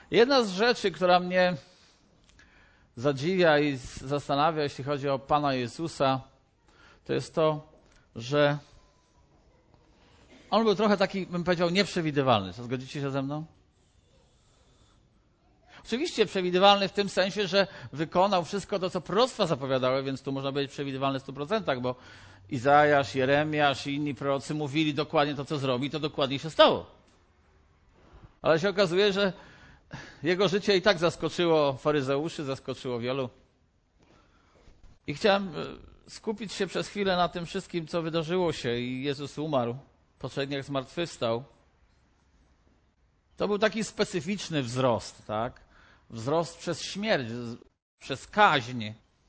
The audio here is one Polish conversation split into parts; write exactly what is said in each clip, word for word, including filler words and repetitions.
Jedna z rzeczy, która mnie zadziwia i zastanawia, jeśli chodzi o Pana Jezusa, to jest to, że On był trochę taki, bym powiedział, nieprzewidywalny. Co, zgodzicie się ze mną? Oczywiście przewidywalny w tym sensie, że wykonał wszystko to, co proroctwa zapowiadały, więc tu można być przewidywalny w stu procentach, bo Izajasz, Jeremiasz i inni prorocy mówili dokładnie to, co zrobi, to dokładnie się stało. Ale się okazuje, że jego życie i tak zaskoczyło faryzeuszy, zaskoczyło wielu. I chciałem skupić się przez chwilę na tym wszystkim, co wydarzyło się i Jezus umarł, po trzech dniach zmartwychwstał. To był taki specyficzny wzrost, tak? Wzrost przez śmierć, przez kaźń.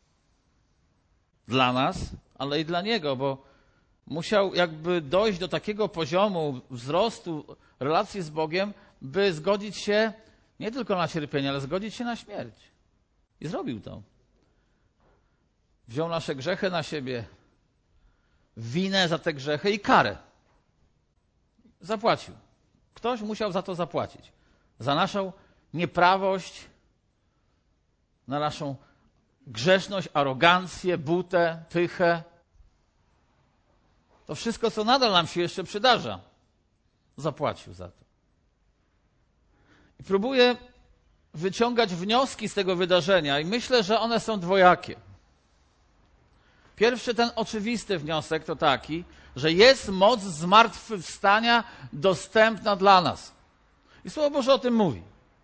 Dla nas, ale i dla Niego, bo musiał jakby dojść do takiego poziomu wzrostu relacji z Bogiem, by zgodzić się nie tylko na cierpienie, ale zgodzić się na śmierć. I zrobił to. Wziął nasze grzechy na siebie, winę za te grzechy i karę. Zapłacił. Ktoś musiał za to zapłacić. Za naszą nieprawość, na naszą grzeszność, arogancję, butę, pychę. To wszystko, co nadal nam się jeszcze przydarza, zapłacił za to. I próbuję wyciągać wnioski z tego wydarzenia i myślę, że one są dwojakie. Pierwszy, ten oczywisty wniosek to taki, że jest moc zmartwychwstania dostępna dla nas. I Słowo Boże o tym mówi.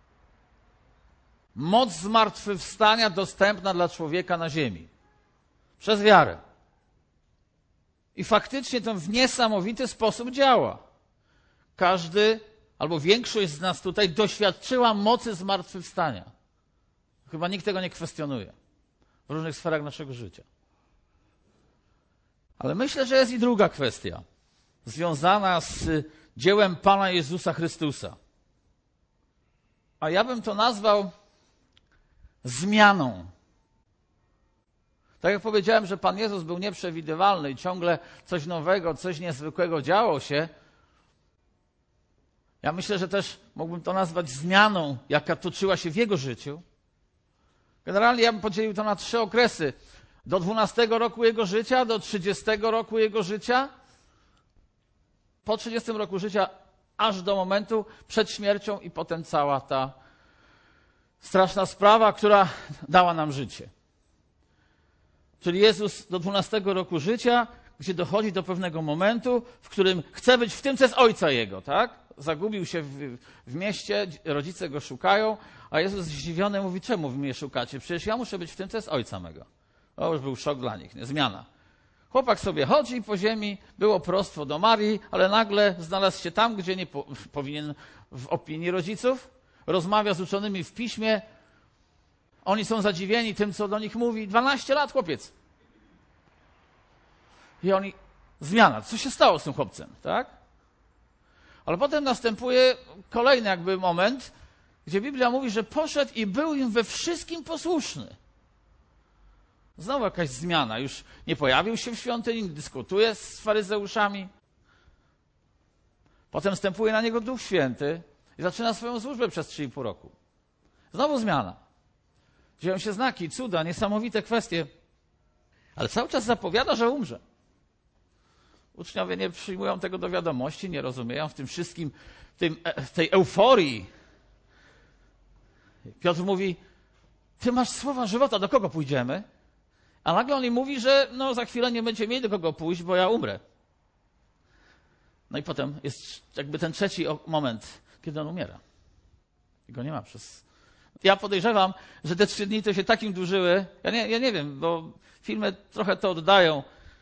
Moc zmartwychwstania dostępna dla człowieka na ziemi. Przez wiarę. I faktycznie to w niesamowity sposób działa. Każdy, albo większość z nas tutaj doświadczyła mocy zmartwychwstania. Chyba nikt tego nie kwestionuje. W różnych sferach naszego życia. Ale myślę, że jest i druga kwestia. Związana z dziełem Pana Jezusa Chrystusa. A ja bym to nazwał zmianą. Tak jak powiedziałem, że Pan Jezus był nieprzewidywalny i ciągle coś nowego, coś niezwykłego działo się, ja myślę, że też mógłbym to nazwać zmianą, jaka toczyła się w Jego życiu. Generalnie ja bym podzielił to na trzy okresy. Do dwunastego roku Jego życia, do trzydziestego roku Jego życia, po trzydziestym roku życia, aż do momentu przed śmiercią i potem cała ta straszna sprawa, która dała nam życie. Czyli Jezus do dwunastego roku życia, gdzie dochodzi do pewnego momentu, w którym chce być w tym, co jest Ojca Jego, tak? Zagubił się w, w mieście, rodzice Go szukają, a Jezus zdziwiony mówi, czemu wy mnie szukacie? Przecież ja muszę być w tym, co jest Ojca mego. To już był szok dla nich, nie? Zmiana. Chłopak sobie chodzi po ziemi, było prostwo do Marii, ale nagle znalazł się tam, gdzie nie po, powinien w opinii rodziców. Rozmawia z uczonymi w piśmie. Oni są zadziwieni tym, co do nich mówi. dwanaście lat chłopiec. I oni, zmiana. Co się stało z tym chłopcem, tak? Ale potem następuje kolejny jakby moment, gdzie Biblia mówi, że poszedł i był im we wszystkim posłuszny. Znowu jakaś zmiana. Już nie pojawił się w świątyni, nie dyskutuje z faryzeuszami. Potem wstępuje na niego Duch Święty i zaczyna swoją służbę przez trzy i pół roku. Znowu zmiana. Dzieją się znaki, cuda, niesamowite kwestie. Ale cały czas zapowiada, że umrze. Uczniowie nie przyjmują tego do wiadomości, nie rozumieją w tym wszystkim, w, tym, w tej euforii. Piotr mówi, ty masz słowa żywota, do kogo pójdziemy? A nagle on im mówi, że no, za chwilę nie będzie mieli do kogo pójść, bo ja umrę. No i potem jest jakby ten trzeci moment, kiedy on umiera. I go nie ma przez... Ja podejrzewam, że te trzy dni to się takim dłużyły. Ja nie, ja nie wiem, bo filmy trochę to oddają.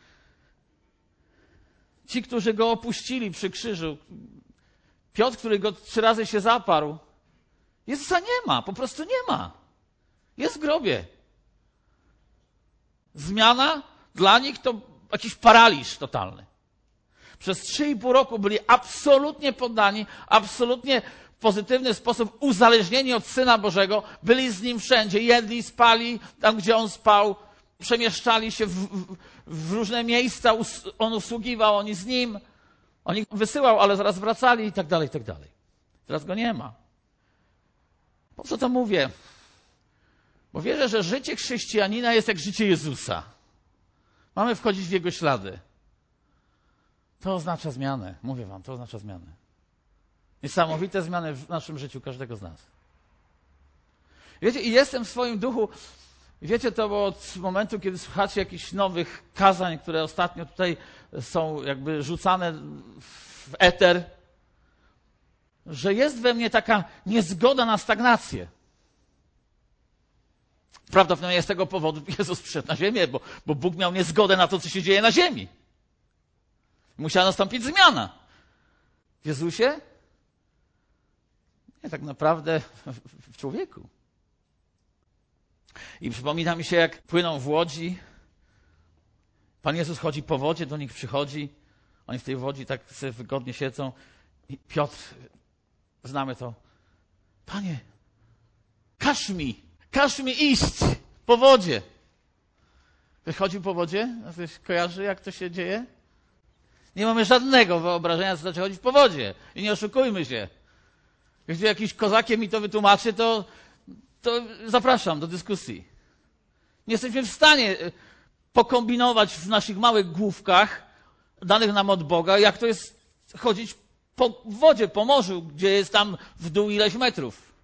Ci, którzy go opuścili przy krzyżu. Piotr, który go trzy razy się zaparł. Jezusa nie ma, po prostu nie ma. Jest w grobie. Zmiana dla nich to jakiś paraliż totalny. Przez trzy i pół roku byli absolutnie poddani, absolutnie w pozytywny sposób uzależnieni od Syna Bożego. Byli z Nim wszędzie, jedli, spali tam, gdzie On spał, przemieszczali się w, w, w różne miejsca, On usługiwał, oni z Nim. On ich wysyłał, ale zaraz wracali i tak dalej, i tak dalej. Teraz Go nie ma. Po co to mówię? Bo wierzę, że życie chrześcijanina jest jak życie Jezusa. Mamy wchodzić w Jego ślady. To oznacza zmianę. Mówię wam, to oznacza zmianę. Niesamowite zmiany w naszym życiu każdego z nas. Wiecie, i jestem w swoim duchu, wiecie to, bo od momentu, kiedy słuchacie jakichś nowych kazań, które ostatnio tutaj są jakby rzucane w eter, że jest we mnie taka niezgoda na stagnację. Prawdopodobnie z tego powodu Jezus przyszedł na ziemię, bo, bo Bóg miał niezgodę na to, co się dzieje na ziemi. Musiała nastąpić zmiana. W Jezusie? Nie, tak naprawdę w, w człowieku. I przypomina mi się, jak płyną w łodzi. Pan Jezus chodzi po wodzie, do nich przychodzi. Oni w tej łodzi tak sobie wygodnie siedzą. I Piotr, znamy to. Panie, każ mi, każ mi iść po wodzie. Wychodził po wodzie? A ktoś kojarzy, jak to się dzieje? Nie mamy żadnego wyobrażenia, co znaczy chodzić po wodzie. I nie oszukujmy się. Jeśli jakiś kozakiem mi to wytłumaczy, to, to zapraszam do dyskusji. Nie jesteśmy w stanie pokombinować w naszych małych główkach, danych nam od Boga, jak to jest chodzić po wodzie, po morzu, gdzie jest tam w dół ileś metrów.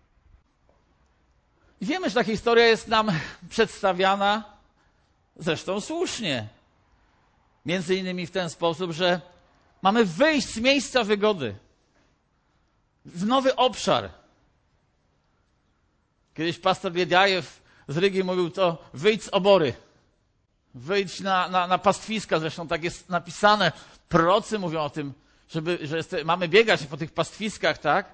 I wiemy, że ta historia jest nam przedstawiana, zresztą słusznie. Między innymi w ten sposób, że mamy wyjść z miejsca wygody w nowy obszar. Kiedyś pastor Wiedjajew z Rygi mówił to, wyjdź z obory. Wyjdź na, na, na pastwiska, zresztą tak jest napisane. Prorocy mówią o tym, żeby, że jest, mamy biegać po tych pastwiskach, tak?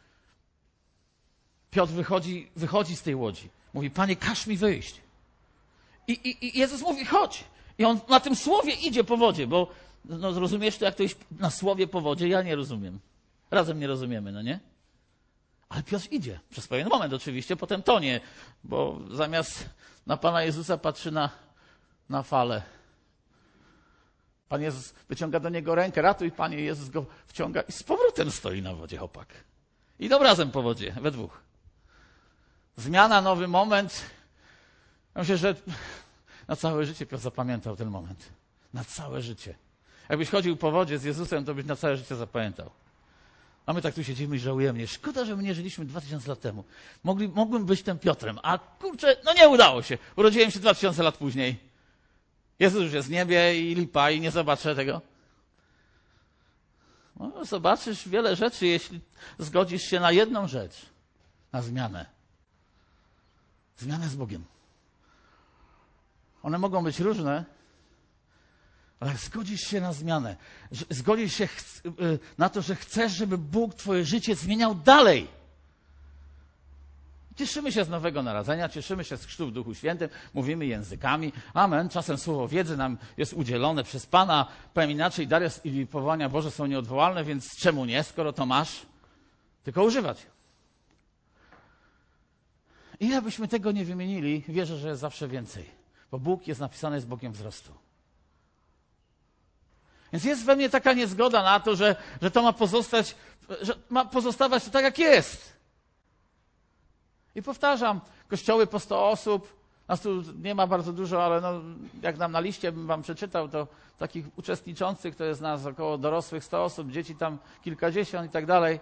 Piotr wychodzi, wychodzi z tej łodzi. Mówi, Panie, każ mi wyjść. I, i, i Jezus mówi, chodź. I on na tym słowie idzie po wodzie, bo no, rozumiesz to, jak to iść na słowie po wodzie? Ja nie rozumiem. Razem nie rozumiemy, no nie? Ale Piotr idzie. Przez pewien moment oczywiście, potem tonie, bo zamiast na Pana Jezusa patrzy na, na falę. Pan Jezus wyciąga do niego rękę, ratuj Panie, Jezus go wciąga i z powrotem stoi na wodzie chłopak. Idą razem po wodzie, we dwóch. Zmiana, nowy moment. Ja myślę, że na całe życie Piotr zapamiętał ten moment. Na całe życie. Jakbyś chodził po wodzie z Jezusem, to byś na całe życie zapamiętał. A my tak tu siedzimy i żałujemy. Nie, szkoda, że my nie żyliśmy dwa tysiące lat temu. Mogli, mógłbym być tym Piotrem, a kurczę, no nie udało się. Urodziłem się dwa tysiące lat później. Jezus już jest w niebie i lipa i nie zobaczę tego. No, zobaczysz wiele rzeczy, jeśli zgodzisz się na jedną rzecz. Na zmianę. Zmianę z Bogiem. One mogą być różne, ale zgodzisz się na zmianę. Zgodzisz się na to, że chcesz, żeby Bóg twoje życie zmieniał dalej. Cieszymy się z nowego narodzenia, cieszymy się z chrztu w Duchu Świętym, mówimy językami. Amen. Czasem słowo wiedzy nam jest udzielone przez Pana. Powiem inaczej, dary i powołania Boże są nieodwołalne, więc czemu nie, skoro to masz? Tylko używać. Ile byśmy tego nie wymienili, wierzę, że jest zawsze więcej. Bo Bóg jest napisany, jest Bogiem wzrostu. Więc jest we mnie taka niezgoda na to, że, że to ma pozostać, że ma pozostawać to tak, jak jest. I powtarzam, kościoły po sto osób, nas tu nie ma bardzo dużo, ale no, jak nam na liście bym wam przeczytał, to takich uczestniczących to jest nas około dorosłych sto osób, dzieci tam kilkadziesiąt i tak dalej.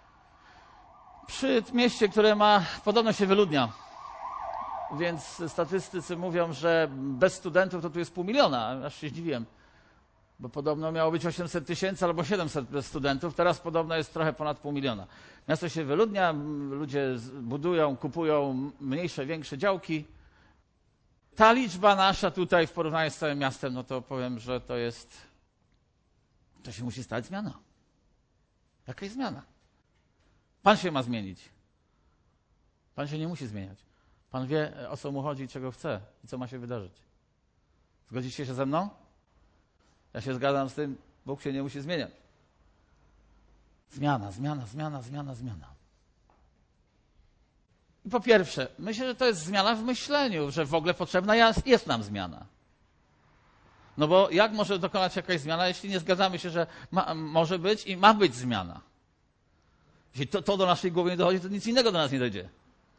Przy mieście, które ma, podobno się wyludnia. Więc statystycy mówią, że bez studentów to tu jest pół miliona. Aż się zdziwiłem. Bo podobno miało być osiemset tysięcy albo siedemset bez studentów. Teraz podobno jest trochę ponad pół miliona. Miasto się wyludnia, ludzie budują, kupują mniejsze, większe działki. Ta liczba nasza tutaj w porównaniu z całym miastem, no to powiem, że to jest... To się musi stać zmiana. Jaka jest zmiana? Pan się ma zmienić. Pan się nie musi zmieniać. Pan wie, o co mu chodzi, czego chce i co ma się wydarzyć. Zgodzicie się ze mną? Ja się zgadzam z tym, Bóg się nie musi zmieniać. Zmiana, zmiana, zmiana, zmiana, zmiana. I po pierwsze, myślę, że to jest zmiana w myśleniu, że w ogóle potrzebna jest, jest nam zmiana. No bo jak może dokonać jakaś zmiana, jeśli nie zgadzamy się, że ma, może być i ma być zmiana? Jeśli to, to do naszej głowy nie dochodzi, to nic innego do nas nie dojdzie.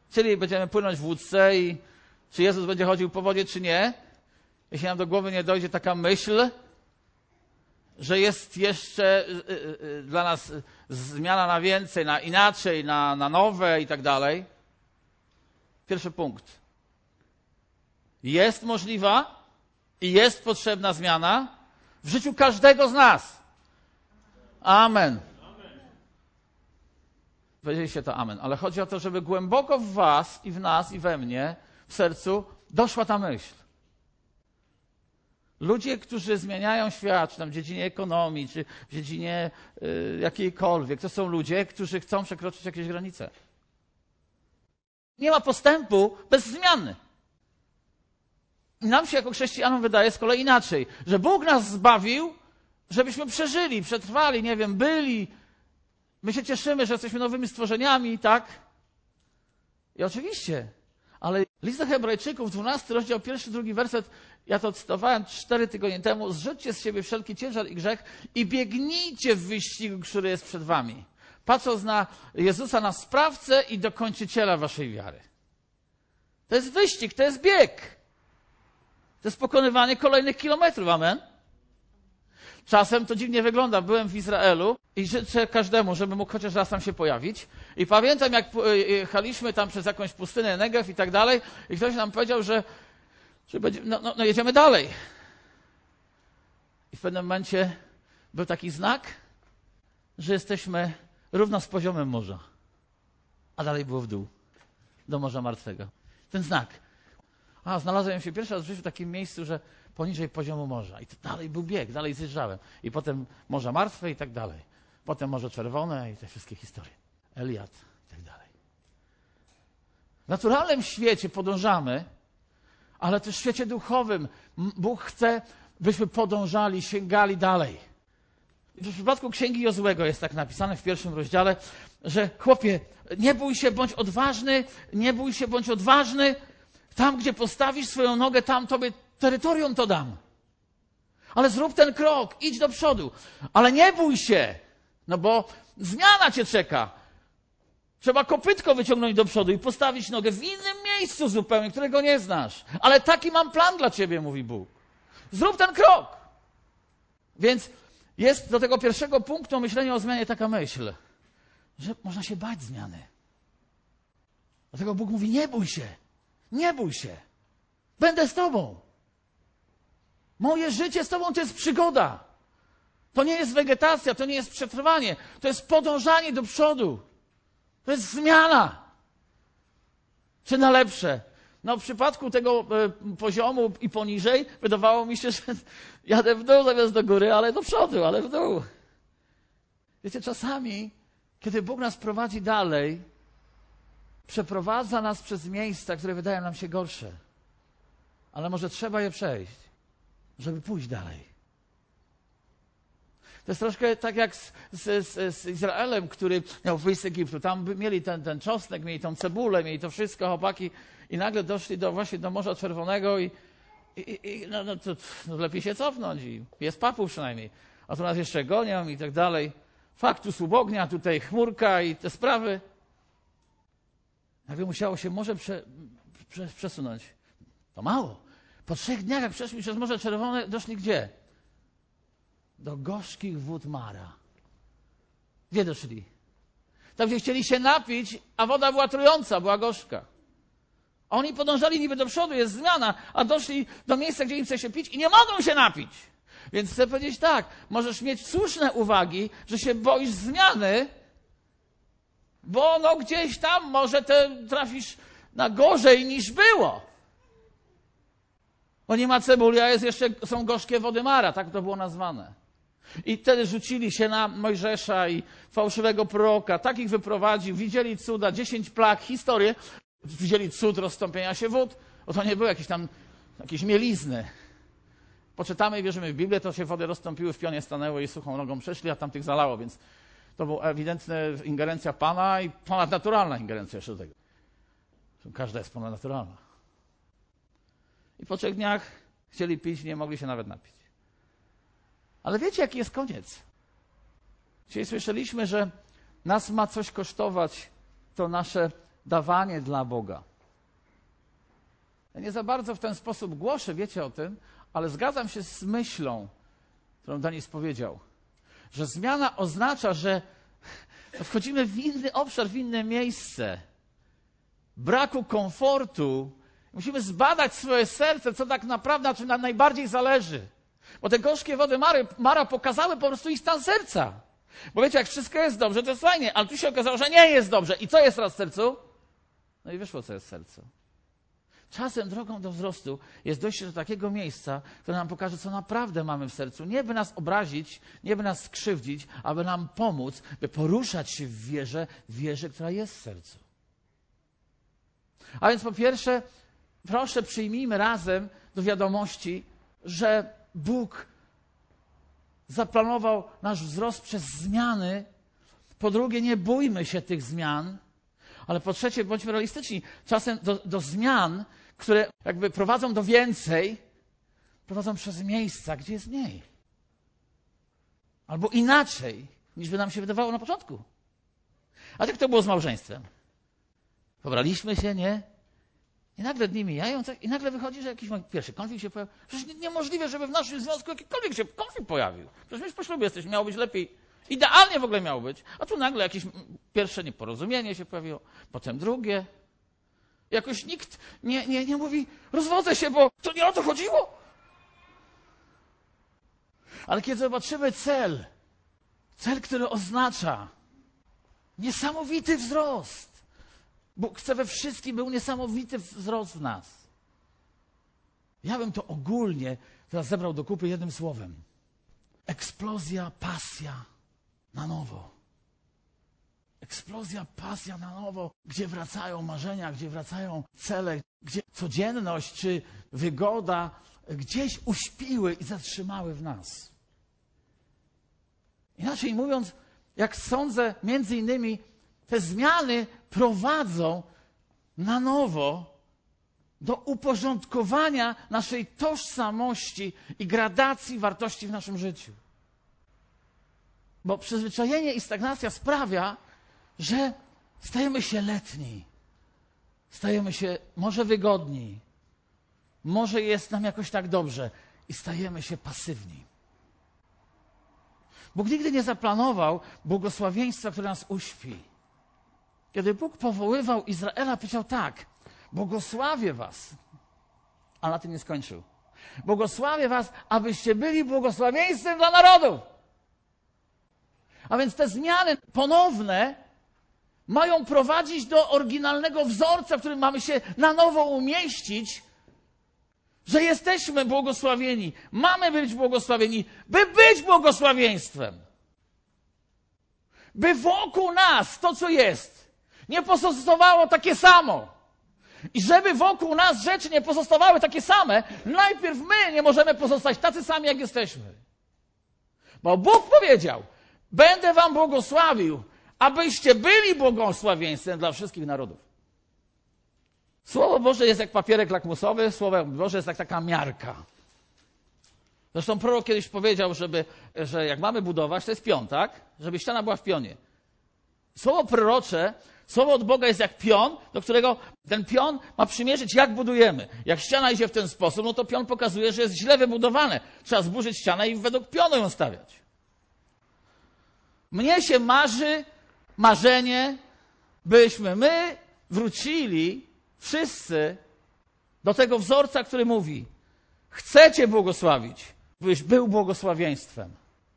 Czyli będziemy płynąć w łódce i czy Jezus będzie chodził po wodzie, czy nie. Jeśli nam do głowy nie dojdzie taka myśl, że jest jeszcze dla nas zmiana na więcej, na inaczej, na, na nowe i tak dalej. Pierwszy punkt. Jest możliwa i jest potrzebna zmiana w życiu każdego z nas. Amen. Powiedzieliście to amen, ale chodzi o to, żeby głęboko w was i w nas i we mnie, w sercu doszła ta myśl. Ludzie, którzy zmieniają świat, czy tam w dziedzinie ekonomii, czy w dziedzinie y, jakiejkolwiek, to są ludzie, którzy chcą przekroczyć jakieś granice. Nie ma postępu bez zmiany. I nam się jako chrześcijanom wydaje z kolei inaczej, że Bóg nas zbawił, żebyśmy przeżyli, przetrwali, nie wiem, byli. My się cieszymy, że jesteśmy nowymi stworzeniami, tak? I oczywiście, ale list do Hebrajczyków, dwunasty rozdział, pierwszy, drugi werset, ja to cytowałem cztery tygodnie temu. Zrzućcie z siebie wszelki ciężar i grzech i biegnijcie w wyścigu, który jest przed wami. Patrząc na Jezusa, na sprawcę i dokończyciela waszej wiary. To jest wyścig, to jest bieg. To jest pokonywanie kolejnych kilometrów, amen? Czasem to dziwnie wygląda. Byłem w Izraelu i życzę każdemu, żeby mógł chociaż raz tam się pojawić. I pamiętam, jak jechaliśmy tam przez jakąś pustynę, Negev i tak dalej, i ktoś nam powiedział, że, że będzie, no, no, no jedziemy dalej. I w pewnym momencie był taki znak, że jesteśmy równo z poziomem morza. A dalej było w dół, do Morza Martwego. Ten znak. A, znalazłem się pierwszy raz w życiu w takim miejscu, że poniżej poziomu morza. I to dalej był bieg, dalej zjeżdżałem. I potem Morze Martwe i tak dalej. Potem Morze Czerwone i te wszystkie historie. Eliad i tak dalej. W naturalnym świecie podążamy, ale też w świecie duchowym Bóg chce, byśmy podążali, sięgali dalej. W przypadku Księgi Jozłego jest tak napisane w pierwszym rozdziale, że chłopie, nie bój się, bądź odważny, nie bój się, bądź odważny. Tam, gdzie postawisz swoją nogę, tam tobie terytorium to dam. Ale zrób ten krok, idź do przodu. Ale nie bój się, no bo zmiana cię czeka. Trzeba kopytko wyciągnąć do przodu i postawić nogę w innym miejscu zupełnie, którego nie znasz. Ale taki mam plan dla ciebie, mówi Bóg. Zrób ten krok. Więc jest do tego pierwszego punktu myślenia o zmianie taka myśl, że można się bać zmiany. Dlatego Bóg mówi, nie bój się. Nie bój się. Będę z tobą. Moje życie z tobą to jest przygoda. To nie jest wegetacja, to nie jest przetrwanie. To jest podążanie do przodu. To jest zmiana. Czy na lepsze? No w przypadku tego y, poziomu i poniżej wydawało mi się, że jadę w dół zamiast do góry, ale do przodu, ale w dół. Wiecie, czasami, kiedy Bóg nas prowadzi dalej, przeprowadza nas przez miejsca, które wydają nam się gorsze. Ale może trzeba je przejść, żeby pójść dalej. To jest troszkę tak jak z, z, z, z Izraelem, który miał wyjść z Egiptu. Tam by mieli ten, ten czosnek, mieli tą cebulę, mieli to wszystko, chłopaki, i nagle doszli do, właśnie do Morza Czerwonego i, i, i no, no, to, no lepiej się cofnąć. I jest papu przynajmniej. A tu nas jeszcze gonią i tak dalej. Fakt, tu słup ognia, tutaj chmurka i te sprawy. Nagle musiało się morze prze, prze, przesunąć. To mało. Po trzech dniach, jak przeszli przez Morze Czerwone, doszli gdzie? Do gorzkich wód Mara. Gdzie doszli? Tam, gdzie chcieli się napić, a woda była trująca, była gorzka. Oni podążali niby do przodu, jest zmiana, a doszli do miejsca, gdzie im chce się pić i nie mogą się napić. Więc chcę powiedzieć tak, możesz mieć słuszne uwagi, że się boisz zmiany, bo no gdzieś tam może te trafisz na gorzej niż było. Bo nie ma cebuli, a jest jeszcze, są gorzkie wody Mara, tak to było nazwane. I wtedy rzucili się na Mojżesza i fałszywego proroka, tak ich wyprowadził, widzieli cuda, dziesięć plag, historię, widzieli cud rozstąpienia się wód, bo to nie były jakieś tam, jakieś mielizny. Poczytamy i wierzymy w Biblię, to się wody rozstąpiły, w pionie stanęły i suchą nogą przeszli, a tamtych zalało, więc to była ewidentna ingerencja Pana i ponadnaturalna ingerencja jeszcze do tego. Każda jest ponadnaturalna. I po trzech dniach chcieli pić, nie mogli się nawet napić. Ale wiecie, jaki jest koniec? Dzisiaj słyszeliśmy, że nas ma coś kosztować to nasze dawanie dla Boga. Ja nie za bardzo w ten sposób głoszę, wiecie o tym, ale zgadzam się z myślą, którą Denis powiedział, że zmiana oznacza, że wchodzimy w inny obszar, w inne miejsce braku komfortu. Musimy zbadać swoje serce, co tak naprawdę, na czym nam najbardziej zależy. Bo te gorzkie wody Mary, Mara pokazały po prostu ich stan serca. Bo wiecie, jak wszystko jest dobrze, to jest fajnie, ale tu się okazało, że nie jest dobrze. I co jest teraz w sercu? No i wyszło, co jest w sercu. Czasem drogą do wzrostu jest dojście do takiego miejsca, które nam pokaże, co naprawdę mamy w sercu. Nie by nas obrazić, nie by nas skrzywdzić, aby nam pomóc, by poruszać się w wierze, w wierze, która jest w sercu. A więc po pierwsze, proszę, przyjmijmy razem do wiadomości, że Bóg zaplanował nasz wzrost przez zmiany. Po drugie, nie bójmy się tych zmian. Ale po trzecie, bądźmy realistyczni. Czasem do, do zmian, które jakby prowadzą do więcej, prowadzą przez miejsca, gdzie jest mniej. Albo inaczej, niż by nam się wydawało na początku. A tak to było z małżeństwem. Pobraliśmy się, nie? I nagle dni mijają i nagle wychodzi, że jakiś pierwszy konflikt się pojawił. Przecież niemożliwe, żeby w naszym związku jakikolwiek się konflikt pojawił. Przecież my po ślubie jesteśmy, miało być lepiej. Idealnie w ogóle miało być. A tu nagle jakieś pierwsze nieporozumienie się pojawiło, potem drugie. Jakoś nikt nie, nie, nie mówi, rozwodzę się, bo to nie o to chodziło. Ale kiedy zobaczymy cel, cel, który oznacza niesamowity wzrost, Bóg chce we wszystkim, był niesamowity wzrost w nas. Ja bym to ogólnie teraz zebrał do kupy jednym słowem. Eksplozja, pasja na nowo. Eksplozja, pasja na nowo, gdzie wracają marzenia, gdzie wracają cele, gdzie codzienność czy wygoda gdzieś uśpiły i zatrzymały w nas. Inaczej mówiąc, jak sądzę, między innymi te zmiany prowadzą na nowo do uporządkowania naszej tożsamości i gradacji wartości w naszym życiu. Bo przyzwyczajenie i stagnacja sprawia, że stajemy się letni, stajemy się może wygodni, może jest nam jakoś tak dobrze i stajemy się pasywni. Bóg nigdy nie zaplanował błogosławieństwa, które nas uśpi. Kiedy Bóg powoływał Izraela, powiedział tak, błogosławię was, a na tym nie skończył. Błogosławię was, abyście byli błogosławieństwem dla narodów. A więc te zmiany ponowne mają prowadzić do oryginalnego wzorca, w którym mamy się na nowo umieścić, że jesteśmy błogosławieni, mamy być błogosławieni, by być błogosławieństwem. By wokół nas to, co jest, nie pozostawało takie samo. I żeby wokół nas rzeczy nie pozostawały takie same, najpierw my nie możemy pozostać tacy sami, jak jesteśmy. Bo Bóg powiedział, będę wam błogosławił, abyście byli błogosławieństwem dla wszystkich narodów. Słowo Boże jest jak papierek lakmusowy, Słowo Boże jest jak taka miarka. Zresztą prorok kiedyś powiedział, żeby, że jak mamy budować, to jest pion, tak? Żeby ściana była w pionie. Słowo prorocze, słowo od Boga jest jak pion, do którego ten pion ma przymierzyć, jak budujemy. Jak ściana idzie w ten sposób, no to pion pokazuje, że jest źle wybudowane. Trzeba zburzyć ścianę i według pionu ją stawiać. Mnie się marzy marzenie, byśmy my wrócili wszyscy do tego wzorca, który mówi, chcę Cię błogosławić, byś był błogosławieństwem.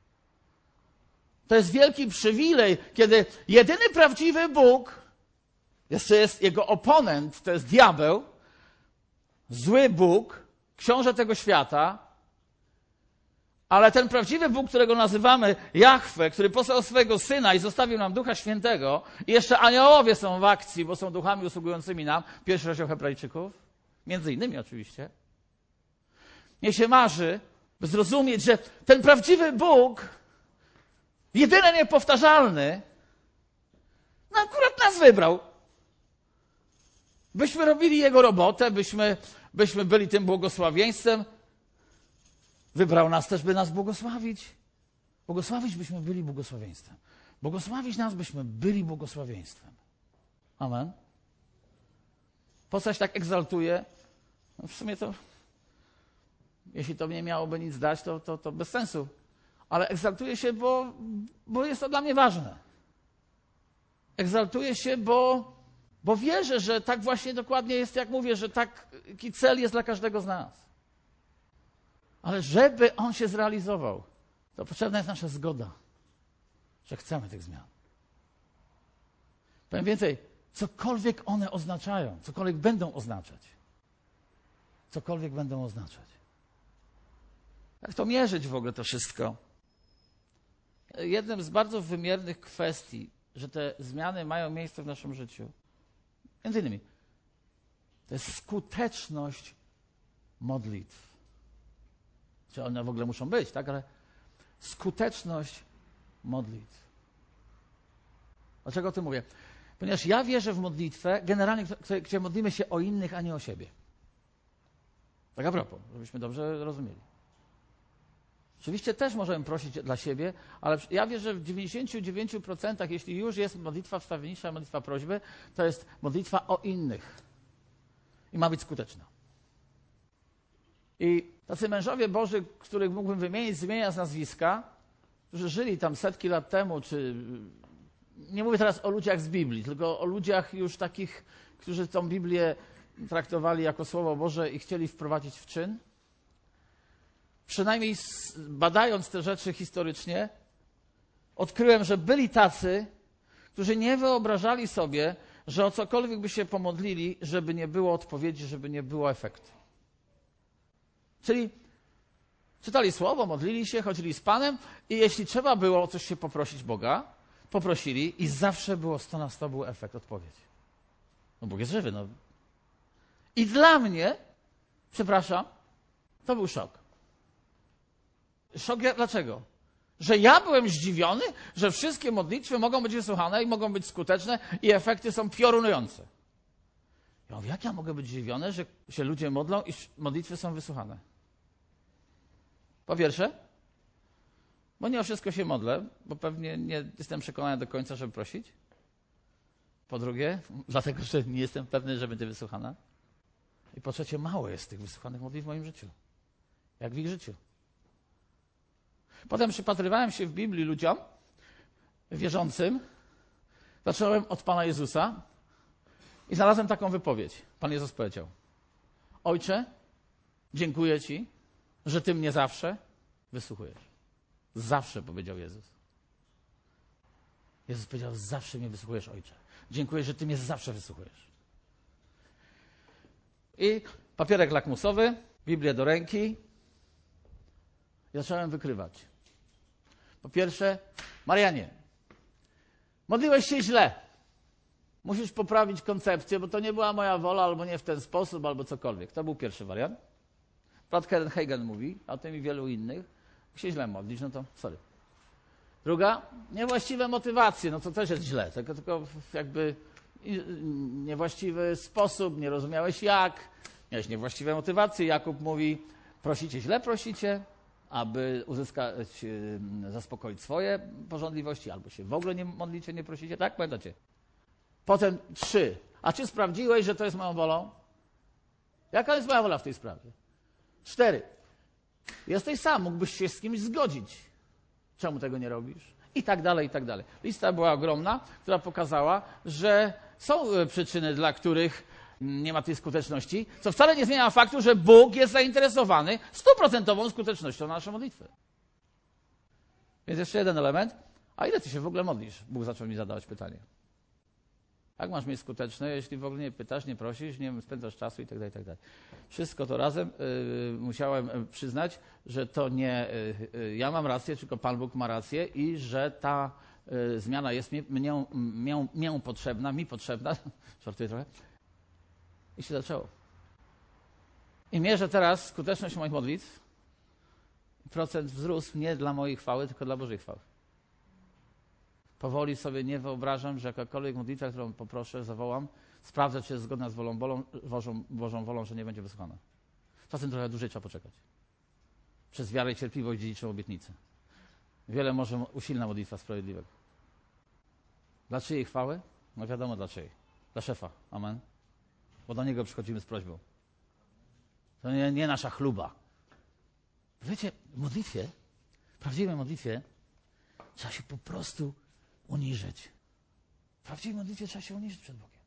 To jest wielki przywilej, kiedy jedyny prawdziwy Bóg, jeszcze jest jego oponent, to jest diabeł, zły Bóg, książę tego świata, ale ten prawdziwy Bóg, którego nazywamy Jahwe, który posłał swojego Syna i zostawił nam Ducha Świętego, i jeszcze aniołowie są w akcji, bo są duchami usługującymi nam, pierwszy rozdział Hebrajczyków, między innymi oczywiście. Mnie się marzy, by zrozumieć, że ten prawdziwy Bóg, jedyny niepowtarzalny, no akurat nas wybrał. Byśmy robili Jego robotę, byśmy, byśmy byli tym błogosławieństwem. Wybrał nas też, by nas błogosławić. Błogosławić, byśmy byli błogosławieństwem. Błogosławić nas, byśmy byli błogosławieństwem. Amen. Po co się tak egzaltuję? No w sumie to, jeśli to nie miałoby nic dać, to, to, to bez sensu. Ale egzaltuję się, bo, bo jest to dla mnie ważne. Egzaltuję się, bo, bo wierzę, że tak właśnie dokładnie jest, jak mówię, że taki cel jest dla każdego z nas. Ale żeby on się zrealizował, to potrzebna jest nasza zgoda, że chcemy tych zmian. Powiem więcej, cokolwiek one oznaczają, cokolwiek będą oznaczać. Cokolwiek będą oznaczać. Jak to mierzyć w ogóle to wszystko? Jednym z bardzo wymiernych kwestii, że te zmiany mają miejsce w naszym życiu, między innymi, to jest skuteczność modlitw. Czy one w ogóle muszą być, tak? Ale skuteczność modlitw. Dlaczego o tym mówię? Ponieważ ja wierzę w modlitwę, generalnie, gdzie modlimy się o innych, a nie o siebie. Tak a propos, żebyśmy dobrze rozumieli. Oczywiście też możemy prosić dla siebie, ale ja wierzę, że w dziewięćdziesięciu dziewięciu procentach, jeśli już jest modlitwa wstawiennicza, modlitwa prośby, to jest modlitwa o innych. I ma być skuteczna. I tacy mężowie Boży, których mógłbym wymienić, zmienia z nazwiska, którzy żyli tam setki lat temu, czy nie mówię teraz o ludziach z Biblii, tylko o ludziach już takich, którzy tą Biblię traktowali jako Słowo Boże i chcieli wprowadzić w czyn. Przynajmniej badając te rzeczy historycznie, odkryłem, że byli tacy, którzy nie wyobrażali sobie, że o cokolwiek by się pomodlili, żeby nie było odpowiedzi, żeby nie było efektu. Czyli czytali Słowo, modlili się, chodzili z Panem i jeśli trzeba było o coś się poprosić Boga, poprosili i zawsze było sto na sto był efekt, odpowiedź. No Bóg jest żywy. No. I dla mnie, przepraszam, to był szok. Szok dlaczego? Że ja byłem zdziwiony, że wszystkie modlitwy mogą być wysłuchane i mogą być skuteczne i efekty są piorunujące. Ja mówię, jak ja mogę być zdziwiony, że się ludzie modlą i modlitwy są wysłuchane? Po pierwsze, bo nie o wszystko się modlę, bo pewnie nie jestem przekonany do końca, żeby prosić. Po drugie, dlatego, że nie jestem pewny, że będzie wysłuchana. I po trzecie, mało jest tych wysłuchanych modlitw w moim życiu. Jak w ich życiu. Potem przypatrywałem się w Biblii ludziom wierzącym. Zacząłem od Pana Jezusa i znalazłem taką wypowiedź. Pan Jezus powiedział: Ojcze, dziękuję Ci, że Ty mnie zawsze wysłuchujesz. Zawsze, powiedział Jezus. Jezus powiedział, zawsze mnie wysłuchujesz, Ojcze. Dziękuję, że Ty mnie zawsze wysłuchujesz. I papierek lakmusowy, Biblię do ręki i zacząłem wykrywać. Po pierwsze, Marianie, modliłeś się źle. Musisz poprawić koncepcję, bo to nie była moja wola, albo nie w ten sposób, albo cokolwiek. To był pierwszy wariant. Brat Kenneth Hagin mówi, a o tym i wielu innych. Jak się źle modlić, no to sorry. Druga, niewłaściwe motywacje, no to też jest źle. Tylko, tylko jakby niewłaściwy sposób, nie rozumiałeś jak, miałeś niewłaściwe motywacje. Jakub mówi, prosicie źle, prosicie, aby uzyskać, zaspokoić swoje pożądliwości, albo się w ogóle nie modlicie, nie prosicie, tak? Pamiętacie? Potem trzy. A czy sprawdziłeś, że to jest moją wolą? Jaka jest moja wola w tej sprawie? Cztery. Jesteś sam, mógłbyś się z kimś zgodzić. Czemu tego nie robisz? I tak dalej, i tak dalej. Lista była ogromna, która pokazała, że są przyczyny, dla których nie ma tej skuteczności, co wcale nie zmienia faktu, że Bóg jest zainteresowany stuprocentową skutecznością na nasze modlitwy. Więc jeszcze jeden element. A ile ty się w ogóle modlisz? Bóg zaczął mi zadawać pytanie. Jak masz mieć skuteczne, jeśli w ogóle nie pytasz, nie prosisz, nie spędzasz czasu i tak dalej, i tak dalej. Wszystko to razem y, musiałem przyznać, że to nie y, y, ja mam rację, tylko Pan Bóg ma rację i że ta y, zmiana jest mi, mnie, mnie, mnie potrzebna, mi potrzebna, żartuję trochę, i się zaczęło. I mierzę teraz skuteczność moich modlitw. Procent wzrósł nie dla mojej chwały, tylko dla Bożej chwały. Powoli sobie nie wyobrażam, że jakakolwiek modlitwa, którą poproszę, zawołam, sprawdzę, czy jest zgodna z wolą Bożą, Bożą, Bożą wolą, że nie będzie wysłuchana. Czasem trochę dłużej trzeba poczekać. Przez wiarę i cierpliwość dziedziczą obietnicę. Wiele może usilna modlitwa sprawiedliwego. Dla czyjej chwały? No wiadomo dla czyjej. Dla szefa. Amen. bo do Niego przychodzimy z prośbą. To nie, nie nasza chluba. Wiecie, w modlitwie, w prawdziwej modlitwie trzeba się po prostu uniżyć. W prawdziwej modlitwie trzeba się uniżyć przed Bogiem.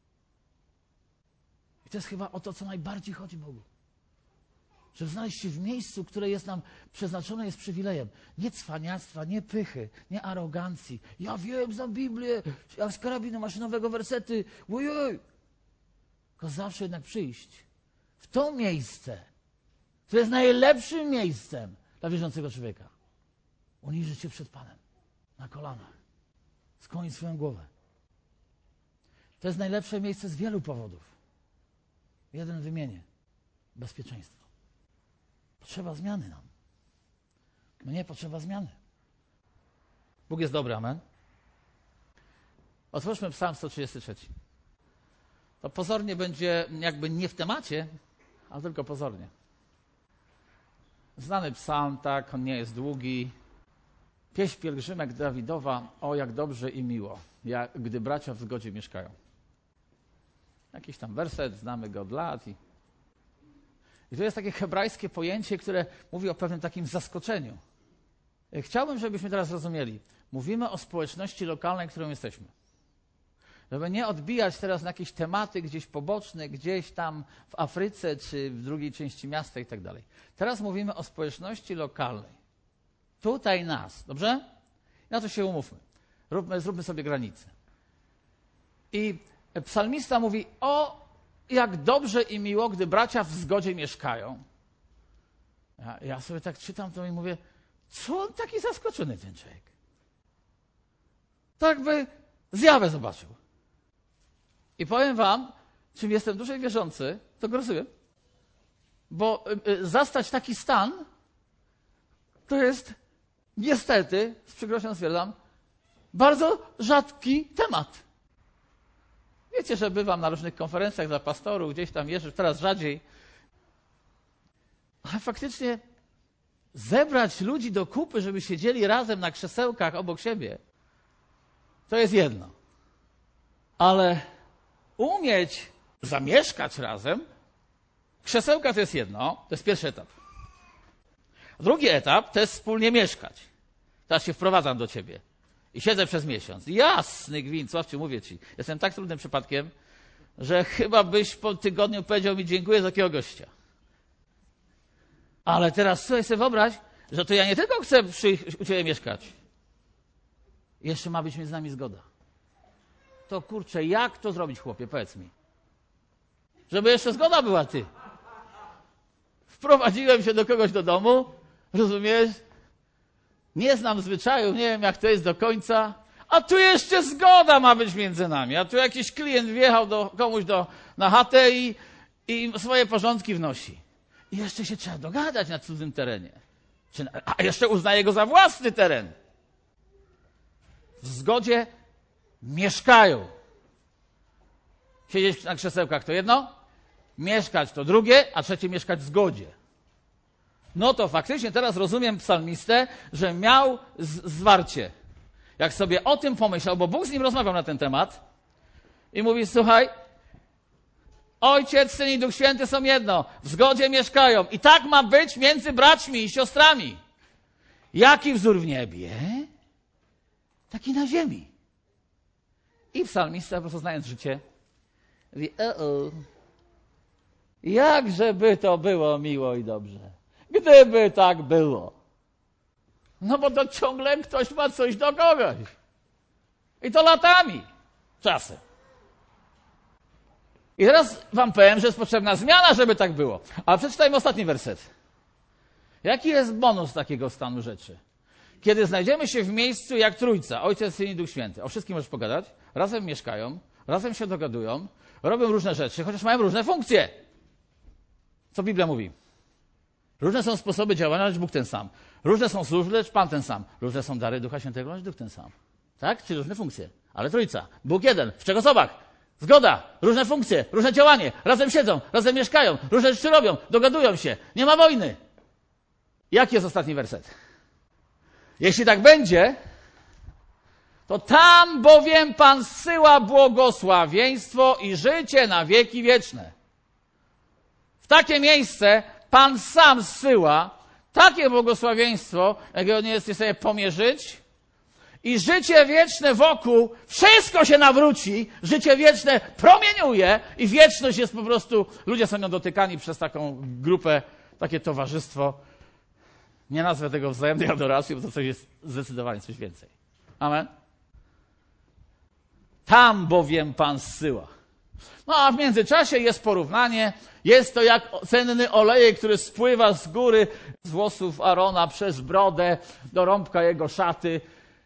I to jest chyba o to, co najbardziej chodzi Bogu. Żeby znaleźć się w miejscu, które jest nam przeznaczone, jest przywilejem. Nie cwaniactwa, nie pychy, nie arogancji. Ja wiem za Biblię, jak z karabinu maszynowego wersety. Ojoj. Tylko zawsze jednak przyjść w to miejsce, które jest najlepszym miejscem dla wierzącego człowieka. Uniżyć się przed Panem na kolanach. Skłonić swoją głowę. To jest najlepsze miejsce z wielu powodów. Jeden wymienię. Bezpieczeństwo. Potrzeba zmiany nam. Mnie potrzeba zmiany. Bóg jest dobry, amen. Otwórzmy Psalm sto trzydziesty trzeci. To pozornie będzie jakby nie w temacie, ale tylko pozornie. Znany psalm, tak, on nie jest długi. Pieśń pielgrzymek Dawidowa, o jak dobrze i miło, jak, gdy bracia w zgodzie mieszkają. Jakiś tam werset, znamy go od lat. I, I to jest takie hebrajskie pojęcie, które mówi o pewnym takim zaskoczeniu. Chciałbym, żebyśmy teraz rozumieli. Mówimy o społeczności lokalnej, którą jesteśmy. Żeby nie odbijać teraz na jakieś tematy gdzieś poboczne, gdzieś tam w Afryce, czy w drugiej części miasta i tak dalej. Teraz mówimy o społeczności lokalnej. Tutaj nas, dobrze? Na to się umówmy. Róbmy, zróbmy sobie granicę. I psalmista mówi, o jak dobrze i miło, gdy bracia w zgodzie mieszkają. Ja, ja sobie tak czytam to i mówię, co on taki zaskoczony ten człowiek? Tak by zjawę zobaczył. I powiem wam, czym jestem dłużej wierzący, to grozuje. Bo y, y, zastać taki stan, to jest niestety, z przykrością stwierdzam, bardzo rzadki temat. Wiecie, że bywam na różnych konferencjach dla pastorów, gdzieś tam jeżdżę, teraz rzadziej. Ale faktycznie zebrać ludzi do kupy, żeby siedzieli razem na krzesełkach obok siebie, to jest jedno. Ale umieć zamieszkać razem, krzesełka to jest jedno, to jest pierwszy etap. Drugi etap to jest wspólnie mieszkać. Teraz się wprowadzam do ciebie i siedzę przez miesiąc. Jasny gwint, Sławciu, mówię ci, jestem tak trudnym przypadkiem, że chyba byś po tygodniu powiedział mi dziękuję za takiego gościa. Ale teraz sobie sobie wyobraź, że to ja nie tylko chcę przyjść u ciebie mieszkać. Jeszcze ma być między nami zgoda. To kurczę, jak to zrobić, chłopie, powiedz mi. Żeby jeszcze zgoda była, ty. Wprowadziłem się do kogoś do domu, rozumiesz? Nie znam zwyczaju, nie wiem jak to jest do końca, a tu jeszcze zgoda ma być między nami. A tu jakiś klient wjechał do, komuś do, na chatę i, i swoje porządki wnosi. I jeszcze się trzeba dogadać na cudzym terenie. A jeszcze uznaje go za własny teren. W zgodzie mieszkają. Siedzieć na krzesełkach to jedno, mieszkać to drugie, a trzecie mieszkać w zgodzie. No to faktycznie teraz rozumiem psalmistę, że miał z- zwarcie. Jak sobie o tym pomyślał, bo Bóg z nim rozmawiał na ten temat i mówi, słuchaj, Ojciec, Syn i Duch Święty są jedno, w zgodzie mieszkają. I tak ma być między braćmi i siostrami. Jaki wzór w niebie, taki na ziemi. I psalmista, po prostu znając życie, mówi, o, jakżeby to było miło i dobrze, gdyby tak było. No bo to ciągle ktoś ma coś do kogoś. I to latami, czasem. I teraz wam powiem, że jest potrzebna zmiana, żeby tak było. Ale przeczytajmy ostatni werset. Jaki jest bonus takiego stanu rzeczy? Kiedy znajdziemy się w miejscu jak Trójca, Ojciec, Syn i Duch Święty, o wszystkim możesz pogadać, razem mieszkają, razem się dogadują, robią różne rzeczy, chociaż mają różne funkcje. Co Biblia mówi? Różne są sposoby działania, lecz Bóg ten sam. Różne są służby, lecz Pan ten sam. Różne są dary Ducha Świętego, lecz Duch ten sam. Tak? Czy różne funkcje? Ale Trójca. Bóg jeden, w trzech osobach. Zgoda, różne funkcje, różne działanie. Razem siedzą, razem mieszkają, różne rzeczy robią, dogadują się. Nie ma wojny. Jaki jest ostatni werset? Jeśli tak będzie, to tam bowiem Pan zsyła błogosławieństwo i życie na wieki wieczne. W takie miejsce Pan sam zsyła takie błogosławieństwo, jakiego nie jesteś w stanie pomierzyć, i życie wieczne wokół, wszystko się nawróci, życie wieczne promieniuje i wieczność jest po prostu, ludzie są nią dotykani przez taką grupę, takie towarzystwo. Nie nazwę tego wzajemnej adoracji, bo to coś jest zdecydowanie coś więcej. Amen. Tam bowiem Pan zsyła. No a w międzyczasie jest porównanie. Jest to jak cenny olejek, który spływa z góry, z włosów Arona przez brodę do rąbka jego szaty.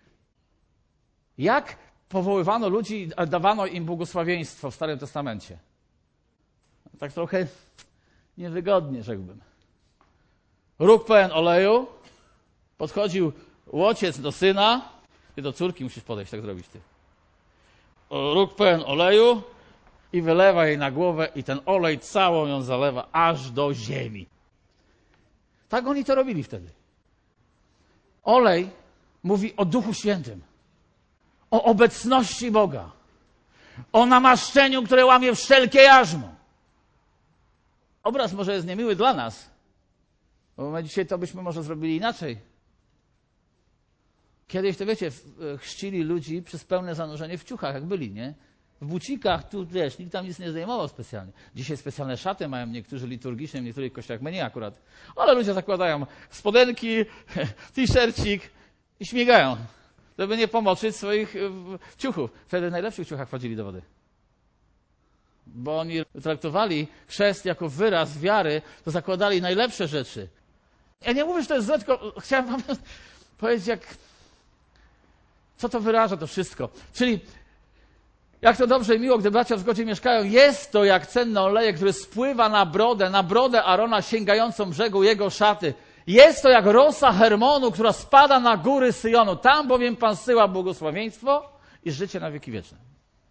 Jak powoływano ludzi, dawano im błogosławieństwo w Starym Testamencie? Tak trochę niewygodnie, rzekłbym. Róg pełen oleju, podchodził ojciec do syna, ty do córki musisz podejść, tak zrobić ty. Róg pełen oleju i wylewa jej na głowę i ten olej całą ją zalewa aż do ziemi. Tak oni to robili wtedy. Olej mówi o Duchu Świętym, o obecności Boga, o namaszczeniu, które łamie wszelkie jarzmo. Obraz może jest niemiły dla nas, bo my dzisiaj to byśmy może zrobili inaczej. Kiedyś, to wiecie, chrzcili ludzi przez pełne zanurzenie w ciuchach, jak byli, nie? W bucikach, tu wiesz, nikt tam nic nie zdejmował specjalnie. Dzisiaj specjalne szaty mają niektórzy liturgiczne, w niektórych kościołach, my nie akurat. Ale ludzie zakładają spodenki, t-shircik i śmigają, żeby nie pomoczyć swoich ciuchów. Wtedy w najlepszych ciuchach wchodzili do wody. Bo oni traktowali chrzest jako wyraz wiary, to zakładali najlepsze rzeczy. Ja nie mówię, że to jest złe, tylko chciałem wam powiedzieć, jak... co to wyraża to wszystko. Czyli jak to dobrze i miło, gdy bracia w zgodzie mieszkają, jest to jak cenny olejek, który spływa na brodę, na brodę Arona sięgającą brzegu jego szaty. Jest to jak rosa Hermonu, która spada na góry Syjonu. Tam bowiem Pan zsyła błogosławieństwo i życie na wieki wieczne.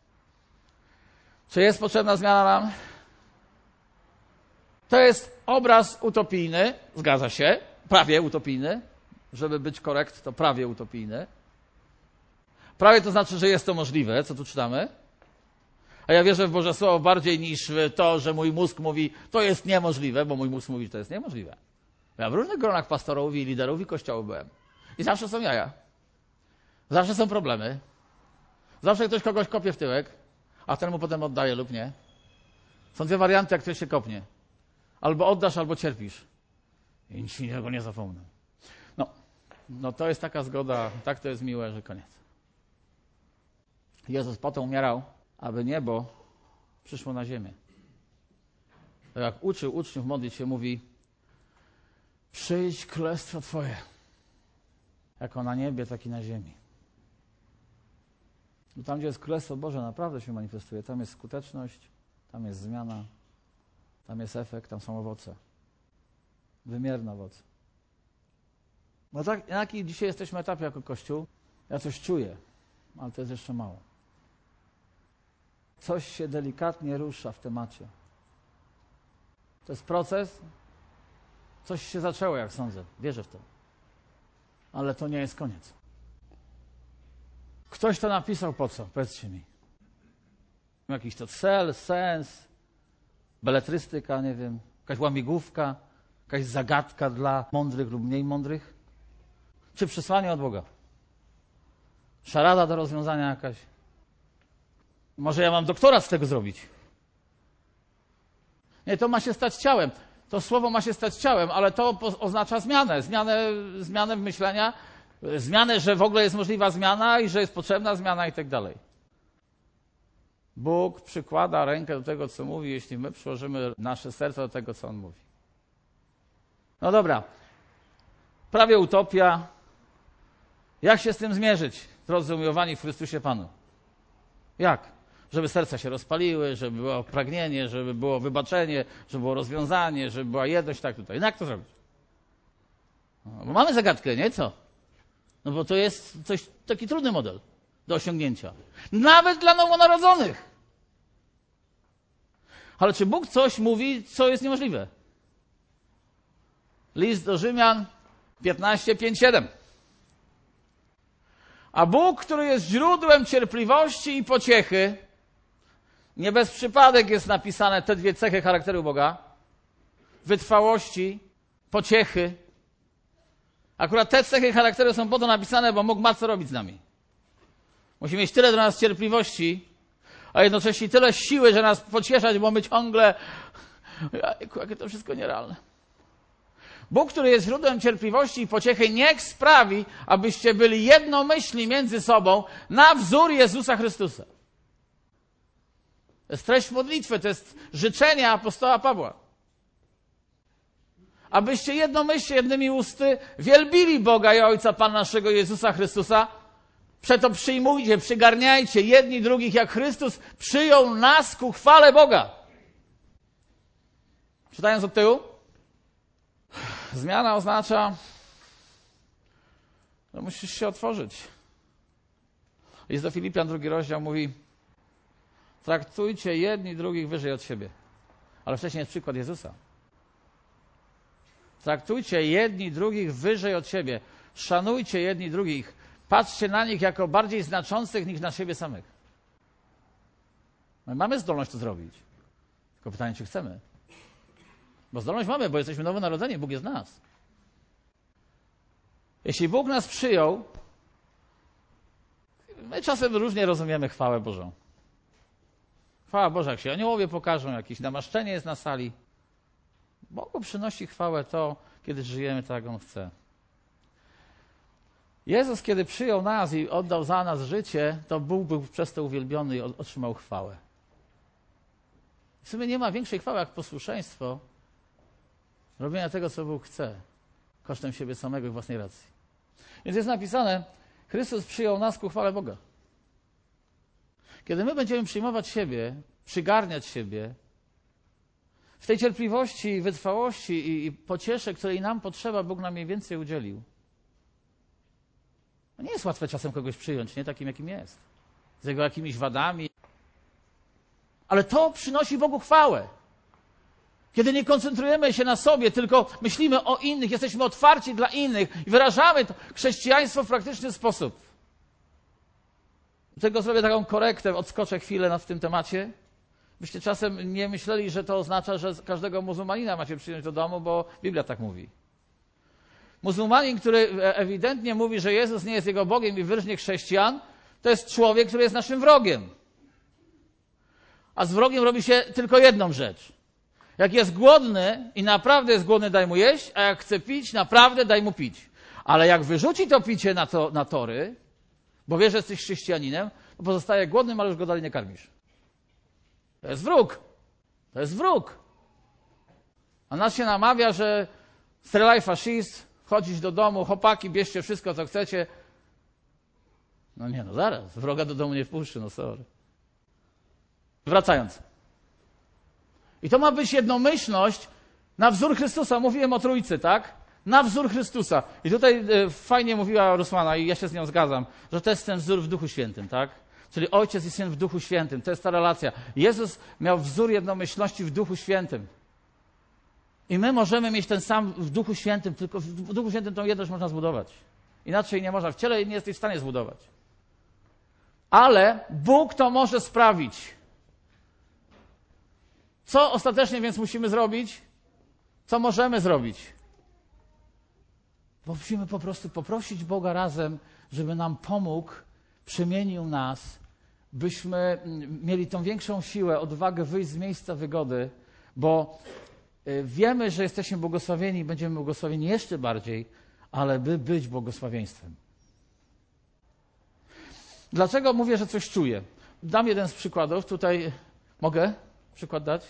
Czy jest potrzebna zmiana nam? To jest obraz utopijny, zgadza się, prawie utopijny. Żeby być korekt, to prawie utopijny. Prawie to znaczy, że jest to możliwe, co tu czytamy. A ja wierzę w Boże Słowo bardziej niż w to, że mój mózg mówi, to jest niemożliwe, bo mój mózg mówi, że to jest niemożliwe. Ja w różnych gronach pastorów i liderów i kościołów byłem. I zawsze są jaja. Zawsze są problemy. Zawsze ktoś kogoś kopie w tyłek, a ten mu potem oddaje lub nie. Są dwie warianty, jak ktoś się kopnie. Albo oddasz, albo cierpisz. I nic innego nie zapomnę. No, no to jest taka zgoda, tak to jest miłe, że koniec. Jezus po to umierał, aby niebo przyszło na ziemię. Tak jak uczył uczniów modlić się, mówi: przyjdź królestwo Twoje, jako na niebie, tak i na ziemi. I tam, gdzie jest Królestwo Boże, naprawdę się manifestuje. Tam jest skuteczność, tam jest zmiana, tam jest efekt, tam są owoce. Wymierne owoce. No tak, na jakim dzisiaj jesteśmy etapie jako Kościół? Ja coś czuję, ale to jest jeszcze mało. Coś się delikatnie rusza w temacie. To jest proces. Coś się zaczęło, jak sądzę. Wierzę w to. Ale to nie jest koniec. Ktoś to napisał po co? Powiedzcie mi. Jakiś to cel, sens, beletrystyka, nie wiem, jakaś łamigłówka, jakaś zagadka dla mądrych lub mniej mądrych? Czy przesłanie od Boga? Szarada do rozwiązania jakaś? Może ja mam doktorat z tego zrobić? Nie, to ma się stać ciałem. To słowo ma się stać ciałem, ale to oznacza zmianę. Zmianę, zmianę w myślenia, zmianę, że w ogóle jest możliwa zmiana i że jest potrzebna zmiana i tak dalej. Bóg przykłada rękę do tego, co mówi, jeśli my przyłożymy nasze serce do tego, co On mówi. No dobra. Prawie utopia. Jak się z tym zmierzyć, drodzy umiłowani w Chrystusie Panu? Jak? Żeby serca się rozpaliły, żeby było pragnienie, żeby było wybaczenie, żeby było rozwiązanie, żeby była jedność, tak tutaj. No jak to zrobić? No, bo mamy zagadkę, nie? Co? No bo to jest coś, taki trudny model do osiągnięcia. Nawet dla nowonarodzonych. Ale czy Bóg coś mówi, co jest niemożliwe? List do Rzymian piętnaście, pięć, siedem. A Bóg, który jest źródłem cierpliwości i pociechy, nie bez przypadek jest napisane te dwie cechy charakteru Boga, wytrwałości, pociechy. Akurat te cechy charakteru są po to napisane, bo Bóg ma co robić z nami. Musi mieć tyle do nas cierpliwości, a jednocześnie tyle siły, że nas pocieszać, bo my ciągle... Jajku, jakie to wszystko nierealne. Bóg, który jest źródłem cierpliwości i pociechy, niech sprawi, abyście byli jednomyślni między sobą na wzór Jezusa Chrystusa. To jest treść modlitwy, to jest życzenie apostoła Pawła. Abyście jednomyślnie, jednymi usty wielbili Boga i Ojca Pana naszego Jezusa Chrystusa. Przeto przyjmujcie, przygarniajcie jedni drugich, jak Chrystus przyjął nas ku chwale Boga. Czytając od tyłu. Zmiana oznacza, że musisz się otworzyć. List do Filipian, drugi rozdział mówi: traktujcie jedni drugich wyżej od siebie. Ale wcześniej jest przykład Jezusa. Traktujcie jedni drugich wyżej od siebie. Szanujcie jedni drugich. Patrzcie na nich jako bardziej znaczących niż na siebie samych. My mamy zdolność to zrobić. Tylko pytanie, czy chcemy. Bo zdolność mamy, bo jesteśmy nowonarodzeni, Bóg jest w nas. Jeśli Bóg nas przyjął, my czasem różnie rozumiemy chwałę Bożą. Chwała Boża, jak się aniołowie pokażą, jakieś namaszczenie jest na sali. Bogu przynosi chwałę to, kiedy żyjemy tak, jak On chce. Jezus, kiedy przyjął nas i oddał za nas życie, to Bóg był przez to uwielbiony i otrzymał chwałę. W sumie nie ma większej chwały jak posłuszeństwo robienia tego, co Bóg chce, kosztem siebie samego i własnej racji. Więc jest napisane, Chrystus przyjął nas ku chwale Boga. Kiedy my będziemy przyjmować siebie, przygarniać siebie, w tej cierpliwości, wytrwałości i, i pociesze, której nam potrzeba, Bóg nam jej więcej udzielił. No nie jest łatwe czasem kogoś przyjąć, nie takim, jakim jest. Z jego jakimiś wadami. Ale to przynosi Bogu chwałę. Kiedy nie koncentrujemy się na sobie, tylko myślimy o innych, jesteśmy otwarci dla innych i wyrażamy to chrześcijaństwo w praktyczny sposób. Dlatego zrobię taką korektę, odskoczę chwilę w tym temacie. Byście czasem nie myśleli, że to oznacza, że każdego muzułmanina macie przyjąć do domu, bo Biblia tak mówi. Muzułmanin, który ewidentnie mówi, że Jezus nie jest jego Bogiem i wyrznie chrześcijan, to jest człowiek, który jest naszym wrogiem. A z wrogiem robi się tylko jedną rzecz. Jak jest głodny i naprawdę jest głodny, daj mu jeść, a jak chce pić, naprawdę daj mu pić. Ale jak wyrzuci to picie na, to, na tory, bo wie, że jesteś chrześcijaninem, to pozostaje głodnym, ale już go dalej nie karmisz. To jest wróg. To jest wróg. A nas się namawia, że strzelaj faszist, wchodzić do domu, chłopaki, bierzcie wszystko, co chcecie. No nie, no zaraz. Wroga do domu nie wpuszczy, no sorry. Wracając. I to ma być jednomyślność na wzór Chrystusa. Mówiłem o Trójcy, tak? Na wzór Chrystusa. I tutaj e, fajnie mówiła Rusłana i ja się z nią zgadzam, że to jest ten wzór w Duchu Świętym, tak? Czyli Ojciec i Syn w Duchu Świętym. To jest ta relacja. Jezus miał wzór jednomyślności w Duchu Świętym. I my możemy mieć ten sam w Duchu Świętym, tylko w Duchu Świętym tą jedność można zbudować. Inaczej nie można. W ciele nie jesteś w stanie zbudować. Ale Bóg to może sprawić. Co ostatecznie więc musimy zrobić? Co możemy zrobić? Bo musimy po prostu poprosić Boga razem, żeby nam pomógł, przemienił nas, byśmy mieli tą większą siłę, odwagę wyjść z miejsca wygody, bo wiemy, że jesteśmy błogosławieni i będziemy błogosławieni jeszcze bardziej, ale by być błogosławieństwem. Dlaczego mówię, że coś czuję? Dam jeden z przykładów. Tutaj mogę przykład dać?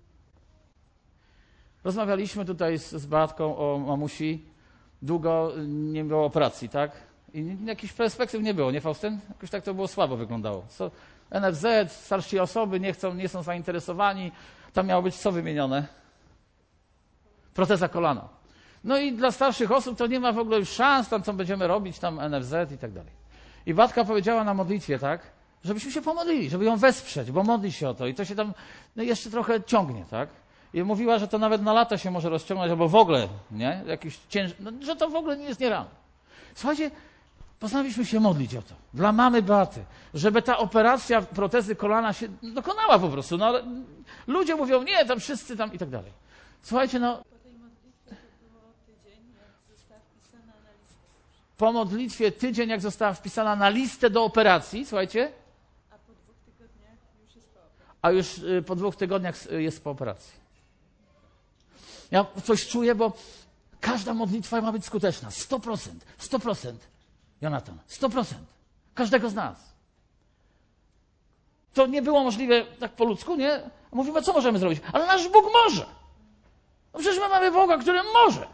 Rozmawialiśmy tutaj z, z Beatką o mamusi. Długo nie było operacji, tak? I jakichś perspektyw nie było, nie Faustyn? Jakoś tak to było słabo wyglądało. So, N F Z, starsi osoby nie chcą, nie są zainteresowani. Tam miało być co wymienione? Proteza kolana. No i dla starszych osób to nie ma w ogóle już szans, tam co będziemy robić, tam N F Z i tak dalej. I Beatka powiedziała na modlitwie, tak? Żebyśmy się pomodlili, żeby ją wesprzeć, bo modli się o to. I to się tam no jeszcze trochę ciągnie, tak? I mówiła, że to nawet na lata się może rozciągnąć, albo w ogóle, nie? Jakiś cięż... no, że to w ogóle nie jest nierealne. Słuchajcie, postanowiliśmy się modlić o to. Dla mamy Beaty. Żeby ta operacja protezy kolana się dokonała po prostu. No ale ludzie mówią, nie, tam wszyscy tam i tak dalej. Słuchajcie, no po modlitwie tydzień, jak została wpisana na listę do operacji, słuchajcie, A po dwóch tygodniach już jest po operacji. a już po dwóch tygodniach jest po operacji. Ja coś czuję, bo każda modlitwa ma być skuteczna. sto procent. sto procent. Jonatan. sto procent. Każdego z nas. To nie było możliwe tak po ludzku, nie? Mówimy, co możemy zrobić? Ale nasz Bóg może. No przecież my mamy Boga, który może.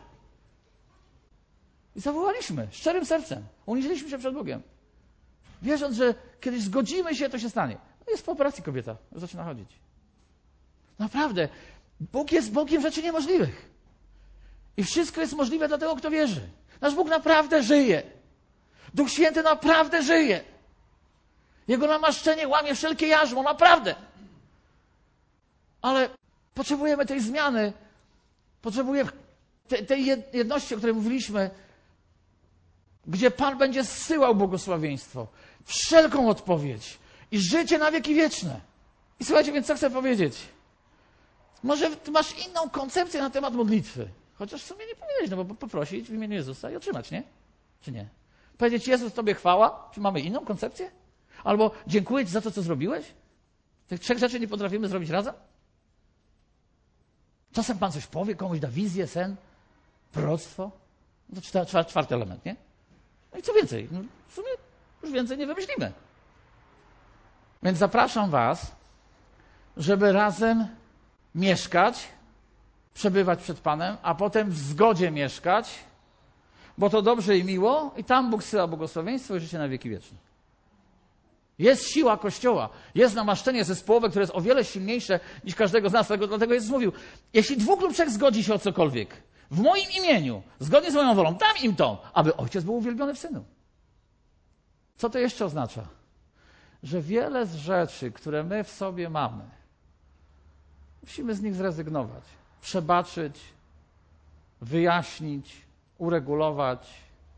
I zawołaliśmy szczerym sercem. Uniziliśmy się przed Bogiem. Wierząc, że kiedyś zgodzimy się, to się stanie. No jest po operacji kobieta. Zaczyna chodzić. Naprawdę. Bóg jest Bogiem rzeczy niemożliwych. I wszystko jest możliwe dla tego, kto wierzy. Nasz Bóg naprawdę żyje. Duch Święty naprawdę żyje. Jego namaszczenie łamie wszelkie jarzmo. Naprawdę. Ale potrzebujemy tej zmiany. Potrzebujemy tej, tej jedności, o której mówiliśmy, gdzie Pan będzie zsyłał błogosławieństwo, wszelką odpowiedź i życie na wieki wieczne. I słuchajcie, więc co chcę powiedzieć? Może ty masz inną koncepcję na temat modlitwy. Chociaż w sumie nie powinieneś, no bo poprosić w imieniu Jezusa i otrzymać, nie? Czy nie? Powiedzieć, Jezus, Tobie chwała? Czy mamy inną koncepcję? Albo dziękuję Ci za to, co zrobiłeś? Tych trzech rzeczy nie potrafimy zrobić razem? Czasem Pan coś powie, komuś da wizję, sen, proroctwo. No to czwarty, czwarty element, nie? No i co więcej? No w sumie już więcej nie wymyślimy. Więc zapraszam Was, żeby razem mieszkać, przebywać przed Panem, a potem w zgodzie mieszkać, bo to dobrze i miło i tam Bóg zsyła błogosławieństwo i życie na wieki wieczne. Jest siła Kościoła, jest namaszczenie zespołowe, które jest o wiele silniejsze niż każdego z nas. Dlatego, dlatego Jezus mówił, jeśli dwóch lub trzech zgodzi się o cokolwiek, w moim imieniu, zgodnie z moją wolą, dam im to, aby Ojciec był uwielbiony w Synu. Co to jeszcze oznacza? Że wiele z rzeczy, które my w sobie mamy, musimy z nich zrezygnować, przebaczyć, wyjaśnić, uregulować.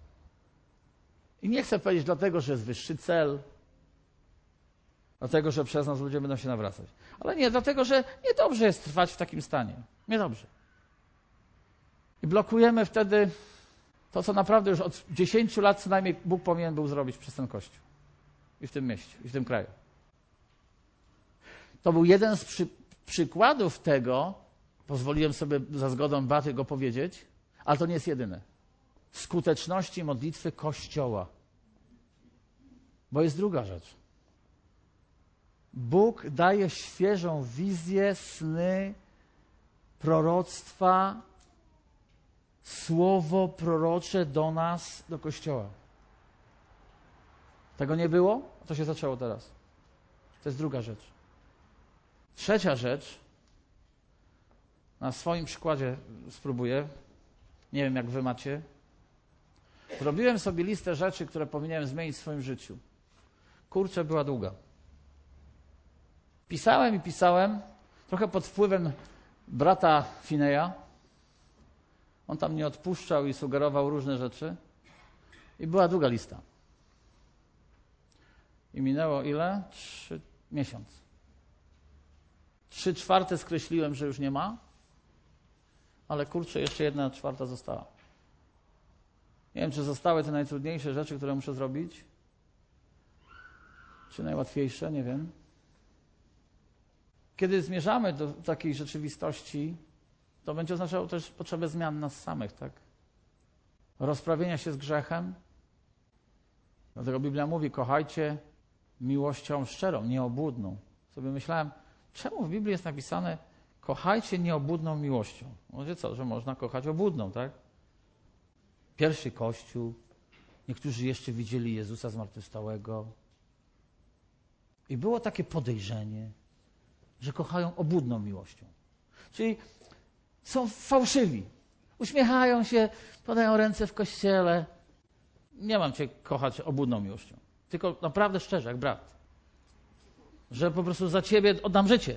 I nie chcę powiedzieć dlatego, że jest wyższy cel, dlatego, że przez nas ludzie będą się nawracać. Ale nie, dlatego, że niedobrze jest trwać w takim stanie. Niedobrze. I blokujemy wtedy to, co naprawdę już od dziesięciu lat co najmniej Bóg powinien był zrobić przez ten Kościół. I w tym mieście, i w tym kraju. To był jeden z przy, przykładów tego, pozwoliłem sobie za zgodą Baty go powiedzieć, ale to nie jest jedyne. Skuteczności modlitwy Kościoła. Bo jest druga rzecz. Bóg daje świeżą wizję, sny, proroctwa, słowo prorocze do nas, do Kościoła. Tego nie było? To się zaczęło teraz. To jest druga rzecz. Trzecia rzecz, na swoim przykładzie spróbuję, nie wiem jak wy macie. Zrobiłem sobie listę rzeczy, które powinienem zmienić w swoim życiu. Kurczę, była długa. Pisałem i pisałem, trochę pod wpływem brata Fineja. On tam nie odpuszczał i sugerował różne rzeczy. I była długa lista. I minęło ile? Trzy miesiąc. Trzy czwarte skreśliłem, że już nie ma, ale kurczę, jeszcze jedna czwarta została. Nie wiem, czy zostały te najtrudniejsze rzeczy, które muszę zrobić, czy najłatwiejsze, nie wiem. Kiedy zmierzamy do takiej rzeczywistości, to będzie oznaczało też potrzebę zmian nas samych, tak? Rozprawienia się z grzechem. Dlatego Biblia mówi, kochajcie miłością szczerą, nieobłudną. Sobie myślałem, czemu w Biblii jest napisane, kochajcie nieobłudną miłością? Może co, że można kochać obłudną, tak? Pierwszy Kościół, niektórzy jeszcze widzieli Jezusa zmartwychwstałego. I było takie podejrzenie, że kochają obłudną miłością. Czyli są fałszywi. Uśmiechają się, podają ręce w kościele. Nie mam cię kochać obłudną miłością. Tylko naprawdę szczerze, jak brat. Że po prostu za ciebie oddam życie.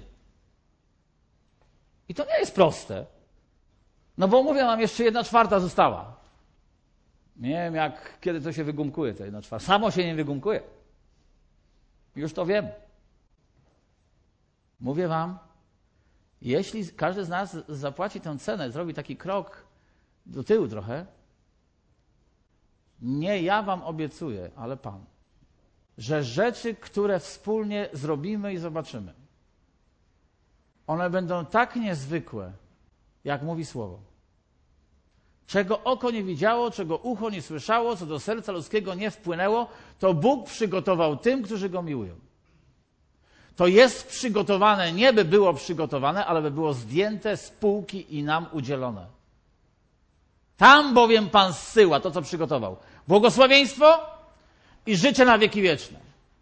I to nie jest proste. No bo mówię, mam jeszcze jedna czwarta została. Nie wiem, jak, kiedy to się wygumkuje, ta jedna czwarta. Samo się nie wygumkuje. Już to wiem. Mówię wam, jeśli każdy z nas zapłaci tę cenę, zrobi taki krok do tyłu trochę, Nie ja wam obiecuję, ale Pan, że rzeczy, które wspólnie zrobimy i zobaczymy, one będą tak niezwykłe, jak mówi Słowo. Czego oko nie widziało, czego ucho nie słyszało, co do serca ludzkiego nie wpłynęło, to Bóg przygotował tym, którzy Go miłują. To jest przygotowane, nie by było przygotowane, ale by było zdjęte z półki i nam udzielone. Tam bowiem Pan zsyła to, co przygotował. Błogosławieństwo i życie na wieki wieczne.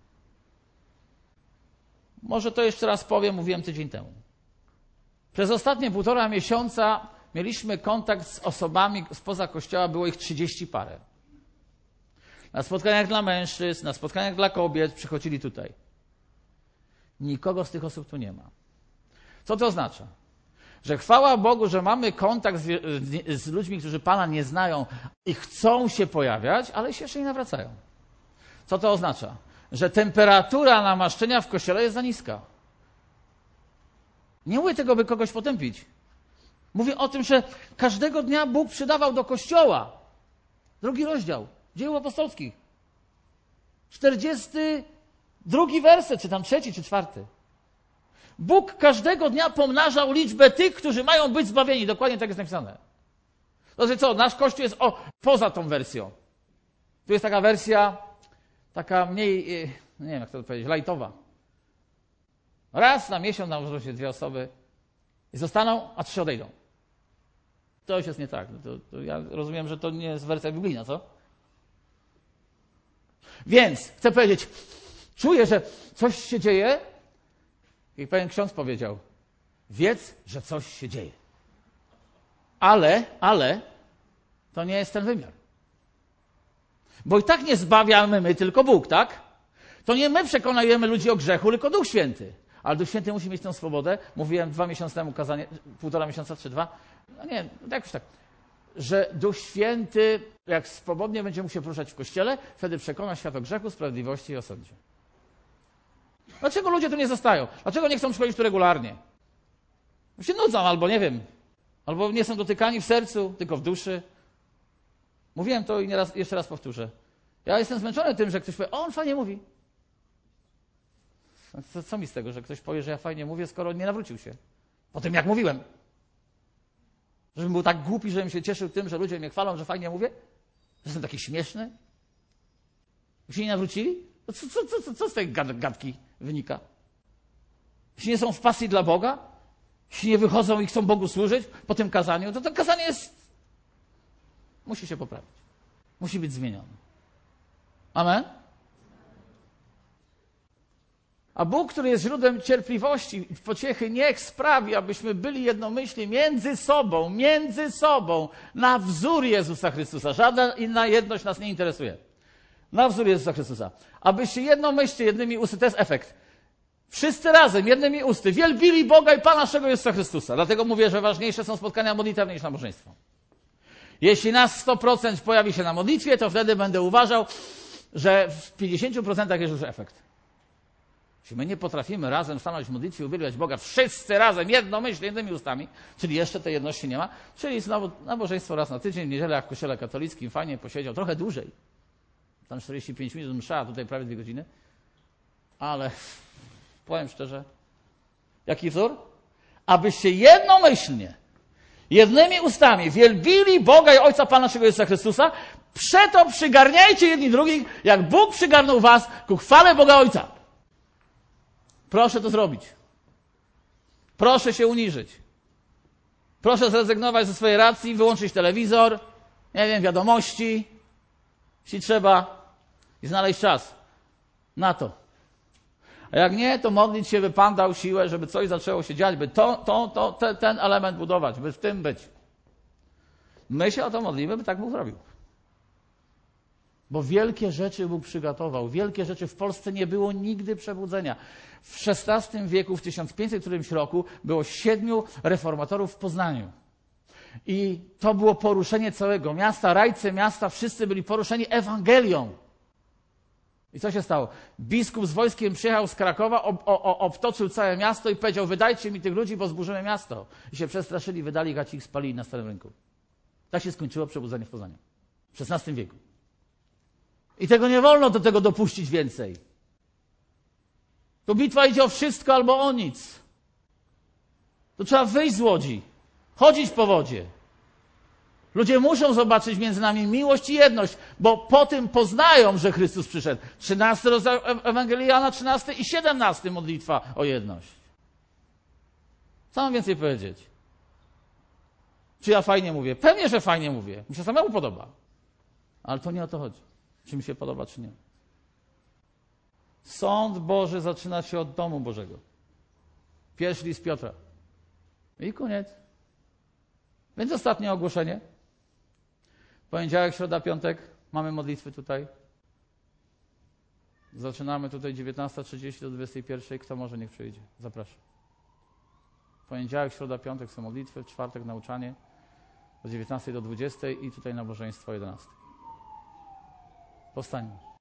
Może to jeszcze raz powiem, mówiłem tydzień temu. Przez ostatnie półtora miesiąca mieliśmy kontakt z osobami spoza Kościoła, było ich trzydzieści parę. Na spotkaniach dla mężczyzn, na spotkaniach dla kobiet przychodzili tutaj. Nikogo z tych osób tu nie ma. Co to oznacza? Że chwała Bogu, że mamy kontakt z, z, z ludźmi, którzy Pana nie znają i chcą się pojawiać, ale się jeszcze nie nawracają. Co to oznacza? Że temperatura namaszczenia w Kościele jest za niska. Nie mówię tego, by kogoś potępić. Mówię o tym, że każdego dnia Bóg przydawał do Kościoła. Drugi rozdział Dzieł Apostolskich. czterdziesty drugi werset, czy tam trzeci, czy czwarty. Bóg każdego dnia pomnażał liczbę tych, którzy mają być zbawieni. Dokładnie tak jest napisane. To znaczy co, nasz Kościół jest o, poza tą wersją. Tu jest taka wersja, taka mniej, nie wiem jak to powiedzieć, lajtowa. Raz na miesiąc nałożą się dwie osoby i zostaną, a trzy odejdą. To już jest nie tak. To, to ja rozumiem, że to nie jest wersja biblijna, co? Więc chcę powiedzieć, czuję, że coś się dzieje i pewien ksiądz powiedział, wiedz, że coś się dzieje. Ale, ale to nie jest ten wymiar. Bo i tak nie zbawiamy my, tylko Bóg, tak? To nie my przekonujemy ludzi o grzechu, tylko Duch Święty. Ale Duch Święty musi mieć tę swobodę. Mówiłem dwa miesiące temu kazanie, półtora miesiąca, czy dwa. No nie, jakoś tak. Że Duch Święty, jak swobodnie będzie mógł się poruszać w Kościele, wtedy przekona świat o grzechu, sprawiedliwości i o sądzie. Dlaczego ludzie tu nie zostają? Dlaczego nie chcą przychodzić tu regularnie? Bo się nudzą, albo nie wiem. Albo nie są dotykani w sercu, tylko w duszy. Mówiłem to i nieraz, jeszcze raz powtórzę. Ja jestem zmęczony tym, że ktoś powie, o, on fajnie mówi. Co, co mi z tego, że ktoś powie, że ja fajnie mówię, skoro nie nawrócił się? Po tym, jak mówiłem. Żebym był tak głupi, żebym się cieszył tym, że ludzie mnie chwalą, że fajnie mówię? Że jestem taki śmieszny? By się nie nawrócili? Co, co, co, co, co z tej gadki wynika? Jeśli nie są w pasji dla Boga? Jeśli nie wychodzą i chcą Bogu służyć po tym kazaniu, to to kazanie jest... Musi się poprawić. Musi być zmienione. Amen? A Bóg, który jest źródłem cierpliwości i pociechy, niech sprawi, abyśmy byli jednomyślni między sobą, między sobą, na wzór Jezusa Chrystusa. Żadna inna jedność nas nie interesuje. Na wzór Jezusa Chrystusa. Abyście jednomyślnie, jednymi usty, to jest efekt. Wszyscy razem, jednymi usty, wielbili Boga i Pana naszego Jezusa Chrystusa. Dlatego mówię, że ważniejsze są spotkania modlitewne niż nabożeństwo. Jeśli nas sto procent pojawi się na modlitwie, to wtedy będę uważał, że w pięćdziesięciu procentach jest już efekt. Jeśli my nie potrafimy razem stanąć w modlitwie i uwielbiać Boga, wszyscy razem, jednomyślnie, jednymi ustami, czyli jeszcze tej jedności nie ma, czyli znowu nabożeństwo raz na tydzień, w niedzielę jak w kościele katolickim, fajnie posiedział, trochę dłużej. Tam czterdzieści pięć minut msza, a tutaj prawie dwie godziny. Ale powiem szczerze, jaki wzór? Abyście jednomyślnie, jednymi ustami wielbili Boga i Ojca Pana naszego Jezusa Chrystusa, przeto przygarniajcie jedni drugich, jak Bóg przygarnął was ku chwale Boga Ojca. Proszę to zrobić. Proszę się uniżyć. Proszę zrezygnować ze swojej racji, wyłączyć telewizor, nie wiem, wiadomości, jeśli trzeba, i znaleźć czas na to. A jak nie, to modlić się, by Pan dał siłę, żeby coś zaczęło się dziać, by to, to, to, te, ten element budować, by w tym być. My się o to modlimy, by tak Bóg zrobił. Bo wielkie rzeczy Bóg przygotował. Wielkie rzeczy w Polsce nie było nigdy przebudzenia. W szesnastym wieku, w tysiąc pięćset którymś roku, było siedmiu reformatorów w Poznaniu. I to było poruszenie całego miasta, rajce miasta, wszyscy byli poruszeni Ewangelią. I co się stało? Biskup z wojskiem przyjechał z Krakowa, ob, o, obtoczył całe miasto i powiedział, wydajcie mi tych ludzi, bo zburzymy miasto. I się przestraszyli, wydali ich, ich spalili na Starym Rynku. Tak się skończyło przebudzenie w Poznaniu. W szesnastym wieku. I tego nie wolno do tego dopuścić więcej. To bitwa idzie o wszystko albo o nic. To trzeba wyjść z łodzi, chodzić po wodzie. Ludzie muszą zobaczyć między nami miłość i jedność, bo po tym poznają, że Chrystus przyszedł. trzynasty rozdział Ewangelii Jana, trzynasty i siedemnasty modlitwa o jedność. Co mam więcej powiedzieć? Czy ja fajnie mówię? Pewnie, że fajnie mówię. Mi się samemu podoba. Ale to nie o to chodzi. Czy mi się podoba, czy nie. Sąd Boży zaczyna się od domu Bożego. Pierwszy list Piotra. I koniec. Więc ostatnie ogłoszenie. Poniedziałek, środa, piątek. Mamy modlitwy tutaj. Zaczynamy tutaj dziewiętnasta trzydzieści do dwudziestej pierwszej. Kto może, niech przyjdzie. Zapraszam. Poniedziałek, środa, piątek są modlitwy. W czwartek nauczanie. Od dziewiętnastej do dwudziestej i tutaj nabożeństwo o jedenastej. Powstańmy.